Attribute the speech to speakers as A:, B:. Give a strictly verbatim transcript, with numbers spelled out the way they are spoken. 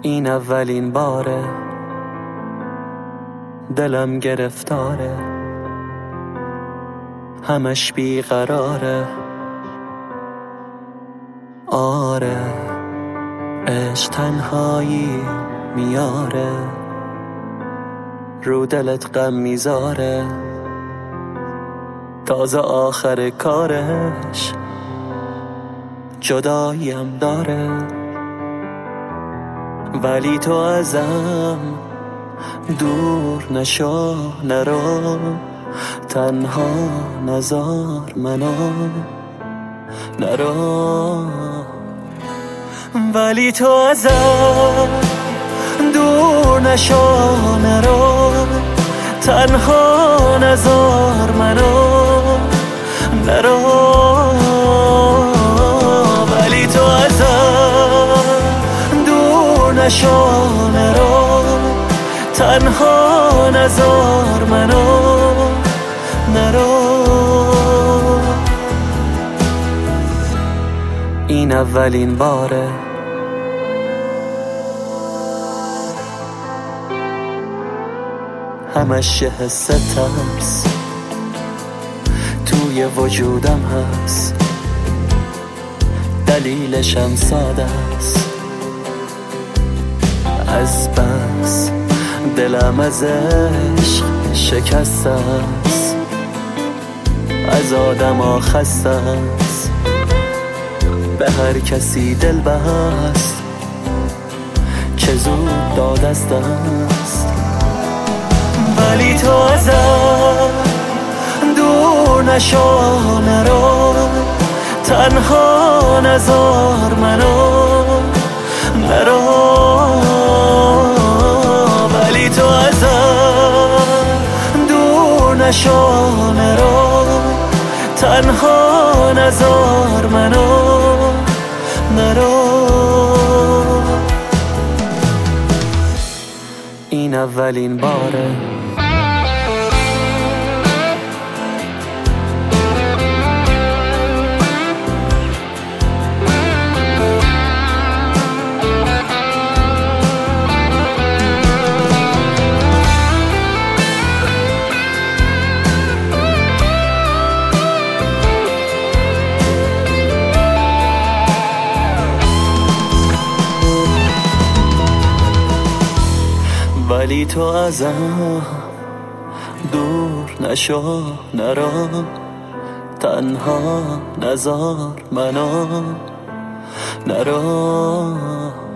A: این اولین باره دلم گرفتاره، همش بیقراره. آره عشق تنهایی میاره، رو دلت غم میذاره. تازه آخر کارش جداییم داره، ولی تو ازم دور نشو، نرو، تنها نزار منو، نرو. ولی تو ازم دور نشو، نرو، تنها نزار منو، نرو. ولی تو ازم دور نشو، نرو، تنها نزار منو، نرو. این اولین باره همش یه حس ترس توی وجودم هست، دلیلشم ساده است. از بس دلم از عشق شکسته است، از آدم ها خسته است، به هر کسی دل بست چه زود دادست است. ولی تو ازم دور نشو، نرو، تنها نزار منو، نرو. ولی تو ازم دور نشو، نرو، تنها نزار منو، نرو. این اولین باره ولی تو ازم دور نشو، نرو، تنها نزار منو، نرو.